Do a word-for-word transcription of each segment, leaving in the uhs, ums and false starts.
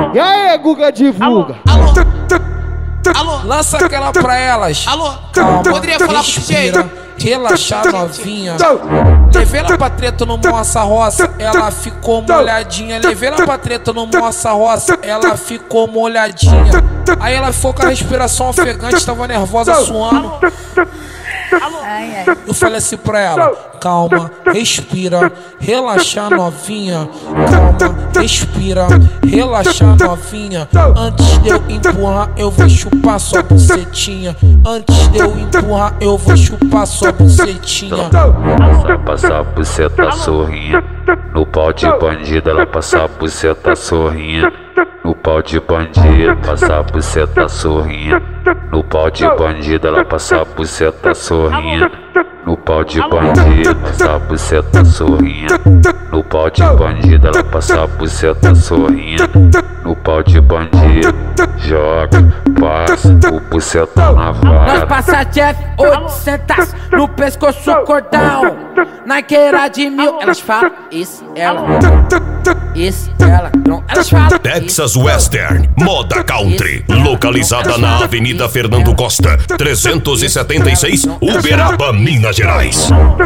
E aí, Guga divulga. Alô, alô, Lança aquela pra elas. alô, Calma, poderia falar pro D J? respira, relaxar novinha. Levei ela pra treta no Moça Roça, ela ficou molhadinha. Levei ela pra treta no Moça Roça, ela ficou molhadinha. Aí ela ficou com a respiração ofegante, tava nervosa, suando. Ai, ai. Eu falei assim pra ela: calma, respira, relaxa novinha. Calma, respira, relaxa novinha. Antes de eu empurrar, eu vou chupar sua bucetinha. Antes de eu empurrar, eu vou chupar sua bucetinha. Passa, passa a buceta sorrinha. No pau de bandido ela passa a buceta sorrinha. No pau de bandido passa a buceta sorrinha. No pau de bandido ela passa a buceta sorrinha. No pau de bandido passa a buceta sorrinha. No pau de bandido ela passa a buceta sorrinha. No pau de bandido joga, passa o bucetão na Nós vara. passa Jeff oitocentos no pescoço cordão. Na queira de mil, elas falam isso, ela, isso, ela, não, elas falam Texas Western, moda country, localizada na Avenida Fernando Costa, trezentos e setenta e seis, Uberaba, Minas Gerais.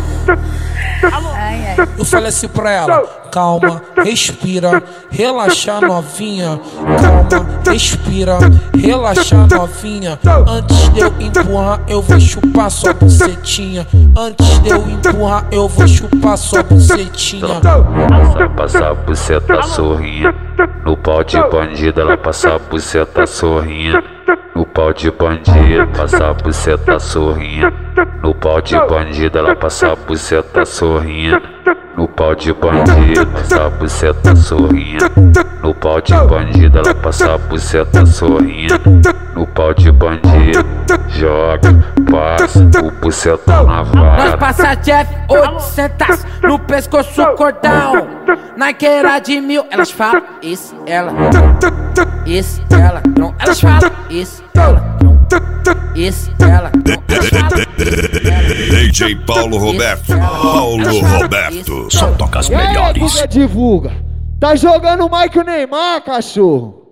Ai, ai. Eu falei assim pra ela: calma, respira, relaxa novinha. Calma, respira, relaxa novinha. Antes de eu empurrar, eu vou chupar sua bucetinha. Antes de eu empurrar, eu vou chupar sua bucetinha. Passa, passa a buceta sorrinha. No pau de bandido ela passa a buceta sorrinha. No pau de bandido passa a buceta sorrinha. No pau de bandido ela passa a buceta sorrinha. No pau de bandido passa a buceta sorrinha. No pau de bandido ela passa a buceta sorrinha. No pau de bandido joga, passa o bucetão na Nós vara. passa Jeff oitocentos no pescoço cordão. Na queira de mil, elas falam isso, ela, isso, ela, não, elas falam isso, ela, não, isso, ela, não, elas falam D J Paulo Roberto, Paulo Roberto, só toca as E aí, melhores. Guga divulga. Tá jogando mais que o Neymar, cachorro.